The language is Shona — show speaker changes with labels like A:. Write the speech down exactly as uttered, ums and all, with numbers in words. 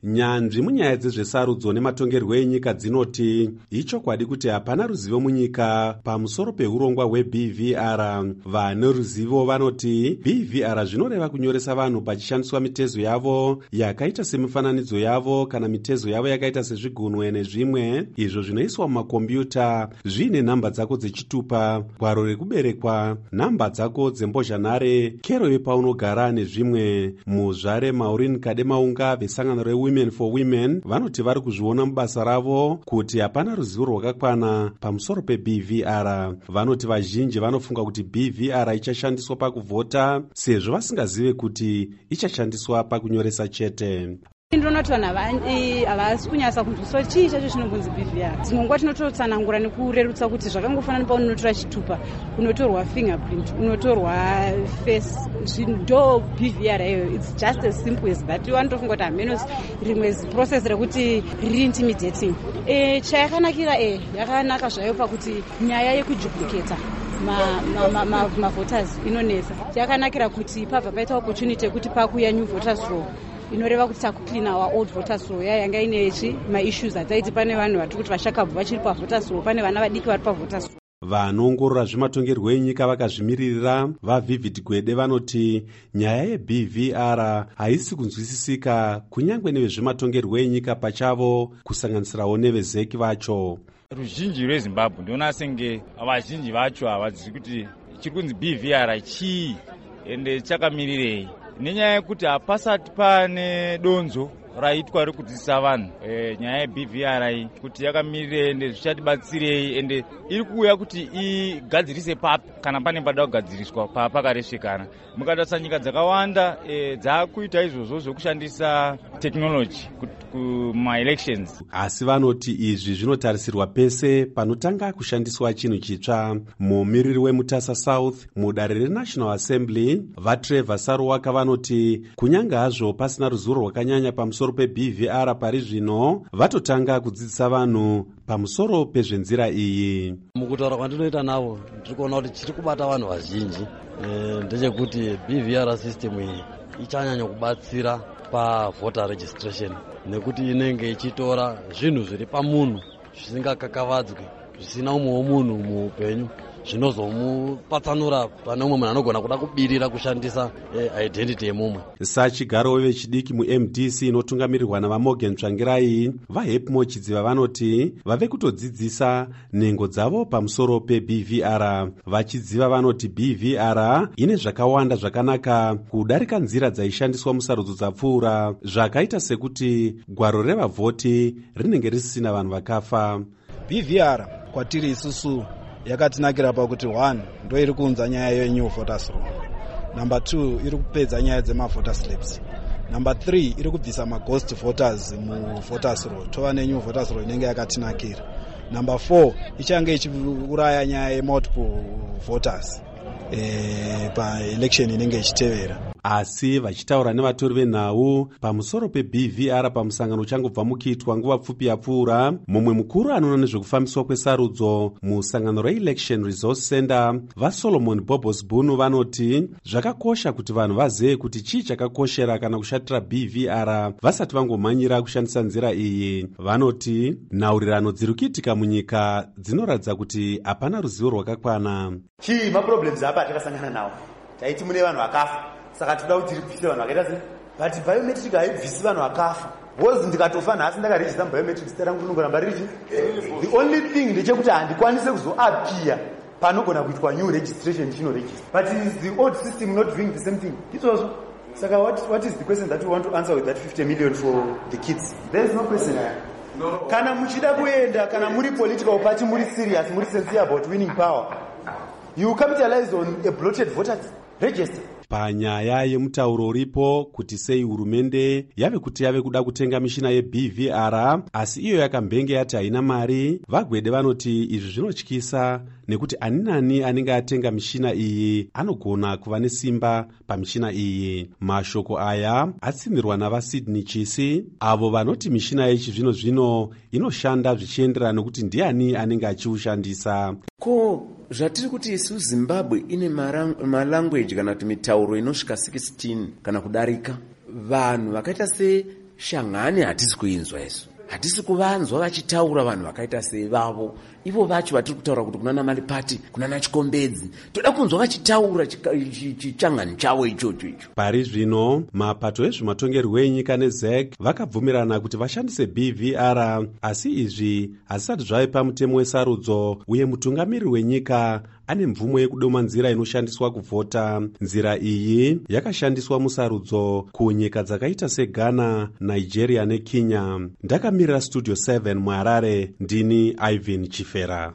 A: Nyanzvi munyaya dzezvesarudzo nematongerwo enyika dzinoti ichokwadi kuti hapana ruzivo munyika pamusoro peurongwa hwe-B V R. Vane ruzivo vanoti B V R zvinoreva kunyoresa vanhu pachishandiswa mitezo yavo yakaita semifananidzo yavo kana mitezo yavo yakaita sezvigunwe nezvimwe izvo zvinoiswa mumakombiyuta zviine nhamba dzako dzechitupa, gwaro rekuberekwa, nhamba dzako dzembozhanhare, kero yepaunogara nezvimwe. Muzvare Maureen Kademaunga vesangano reWomen for Women vanoti vari kuzviona mubasa ravo kuti hapana ruzivo rwakakwana pamusoro pe-B V R. Vanoti vazhinji vanofunga kuti B V R ichashandiswa pakuvhota sezvo vasingazive kuti ichashandiswa pakunyoresa chete.
B: Ndinoti vanhu havasi kunyasa kunzwisisa chii chacho chinobunzi B V R. Dzimwe tinototsanangura nekurerutsa kuti zvakangofanana paunotora chitupa, unotorwa fingerprint, unotorwa face, ndo B V R iyoyo. It's just as simple as that. Wanotofunga kuti hamenos rimwe process rekuti riri intimidating. E, chayakanakira e yakanaka zvayo pakuti nyaya yekuduplicata mavoters inonesa. Yakanakira kuti pabva paita opportunity yekuti pakuya new voters roll inoreva kuti takuclean our old voters roll yanga ine ichi maissues ataiti pane vanhu vari kuti vashakabva vachiri pavoters roll, pane vana vadiki vari pavoters roll.
A: Vanoongorora zvematongerwo enyika vakazvimiririra vaVivid Gwede vanoti nyaya ye-B V R haisi kunzwisisika kunyange nevezvematongerwo enyika pachavo kusanganisirawo nevezeki vacho.
C: Ruzhinji rweZimbabwe ndinoona senge vazhinji vacho havazivi kuti chiri kunzi B V R chii ende chakamirirei, nenyaya yekuti hapasati pane donzo raitwa rekudzidzisa vanhu e, nyaya ye-B V R iyi kuti yakamirirei ende zvichatibatsirei ende iri kuuya kuti igadzirise papi kana pane pada kugadziriswa pakaresvekana. Mukatarisa nyika dzakawanda e, dzakuita izvozvo zvokushandisa tekinoloji kuma-elections.
A: Asi vanoti izvi zvinotarisirwa pese panotanga kushandiswa chinhu chitsva. Mumiriri weMutasa South mudare reNational Assembly vaTrevor Saruwaka vanoti kunyange hazvo pasina ruzivo rwakanyanya pamusoro pe-B V R pari zvino vatotanga kudzidzisa vanhu pamusoro pezvenzira iyi.
D: Mukutaura kwandinoita navo ndiri kuona kuti chiri kubata vanhu vazhinji e, ndechekuti B V R system iyi ichanyanya kubatsira pavoter registration nekuti inenge ichitora zvinhu zviri pamunhu zvisingakakavadzwi, zvisina umwe womunhu muupenyu, zvinozomupatsanura pane umwe munhu anogona kuda kubirira kushandisa e, identity yemumwe.
A: Sachigaro vechidiki mu-M D C inotungamirirwa navaMorgan Tsvangirai vaHepmo Chidziva vanoti vave kutodzidzisa nhengo dzavo pamusoro pe-B V R. Vachidziva vanoti B V R ine zvakawanda zvakanaka kudarika nzira dzaishandiswa musarudzo dzapfuura, zvakaita sekuti gwaro revavhoti rinenge risina vanhu vakafa.
E: B V R kwatiri isusu yakatinakira pakuti one ndo iri kuunza nyaya yenew voters roll, number two iri kupedza nyaya dzema-voter slips, number three iri kubvisa ma-ghost voters mu-voters roll, tova nenew voters roll inenge yakatinakira, number four ichange ichiuraya nyaya ye-multiple voters e, pa-election inenge ichitevera.
A: Asi vachitaura nevatori venhau pamusoro pe-B V R pamusangano uchangobva mukuitwa nguva pfupi yapfuura, mumwe mukuru anoona nezvekufambiswa kwesarudzo musangano re-Election Resource Center vaSolomon Bobos Bunu vanoti zvakakosha kuti vanhu vazive kuti chii chakakoshera kana kushatira B V R vasati vangomhanyira kushandisa nzira iyi. Vanoti nhaurirano dziri kuitika munyika dzinoratidza kuti hapana ruzivo rwakakwana.
F: Chii maproblems apa atakasangana nawo? Taiti mune vanhu vakafa, saka toda kuti tiribvise vanhu vakaita sei, but biometric haibvisi vanhu vakafa. Bozi ndikatofa nhasi ndakarejista mubiometrics terangu rinogoramba riri. The only thing ndechekuti handikwanise kuzoapia panogona kuitwa new registration chino register. But is the old system not doing the same thing? It's also. Saka what, what is the question that you want to answer with that fifty million for the kids? There is no question. No. Kana muchida kuenda, kana muri political party, muri serious, muri sincere about winning power, you capitalize on a bloated voters register.
A: Panyaya yemutauro uripo kuti sei hurumende yave kuti yave kuda kutenga mishina ye-B V R asi iyo yakambenge yati haina mari, vaGwede vanoti izvi zvinotyisa nekuti ani nani anenge atenga mishina iyi anogona kuva nesimba pamishina iyi. Mashoko aya atsindirwa navaSydney Chisi avo vanoti mishina yechizvino zvino inoshanda zvichienderana nokuti ndiani anenge achiushandisa.
G: Ko zvatiri kuti isu Zimbabwe ine malanguage kana kuti mitauro inosvika sixteen kana kudarika. Vanhu vakaita se shangani hatisi kuinzwa isu, hatisi kuvanzwa vachitaura vanhu vakaita sevavo ivo vacho vatiri kutaura kuti kunana Malipati, kunana Chikombedzi, toda kunzwa vachitaura chichangani chavo ichocho icho.
A: Pari zvino mapato ezvematongerwo enyika nezec vakabvumirana kuti vashandise B V R, asi izvi hazisati zvave pamutemo wesarudzo, uye mutungamiriri wenyika ane mvumo yekudoma nzira inoshandiswa kuvhota. Nzira iyi yakashandiswa musarudzo kunyika dzakaita seGhana, Nigeria neKenya. Ndakamirira Studio seven muHarare, ndini Ivan Chifera.